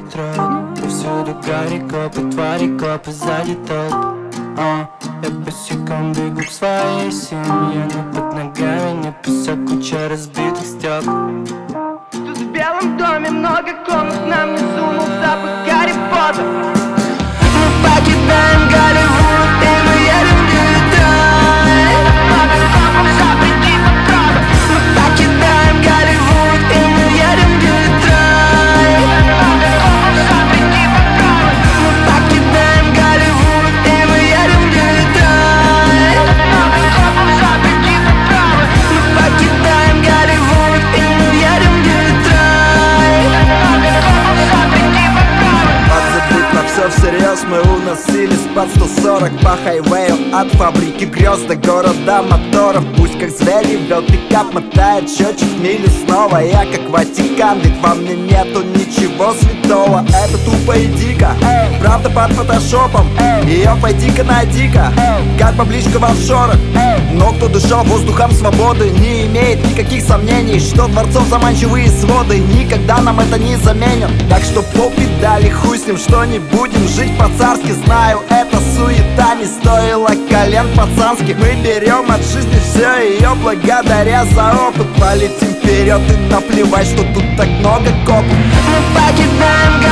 трап. Повсюду гари, копы, твари, копы, сзади толп. Я босиком бегу к своей семье, но под ногами не песок, куча разбитых стекол. Тут в Белом доме много комнат, нам не сунул запах Гарри Поттера. Мы покидаем Голливуд, и мы едем в Детройт. Много копов, запрети попробуй. Мы покидаем Голливуд, и мы едем в Детройт. Много копов, запрети попробуй. Мы покидаем Голливуд, и мы едем в Детройт. Много копов, запрети попробуй. Мы покидаем Голливуд, и мы едем в Детройт. Много копов, запрети попробуй. Подзабыв на все всерьез, мы уносились под 140 по хайвею. От фабрики грез до города моторов. Пусть как звери вел пикап, мотает счетчик мили снова. Я как Ватикан, ведь во мне нету ничего святого. Это тупо и дико, правда под фотошопом. Ее пойди-ка найди-ка, как баблишка в офшорах. Но кто дышал воздухом свободы, не имеет никаких сомнений, что дворцов заманчивые своды никогда нам это не заменят. Так что по педали, хуй с ним, что не будем жить по-царски. Знаю, эта суета не стоила колен пацанских. Мы берем от жизни все ее благодаря за опыт. Полетим вперед и наплевать, что тут так много копов. Мы покидаем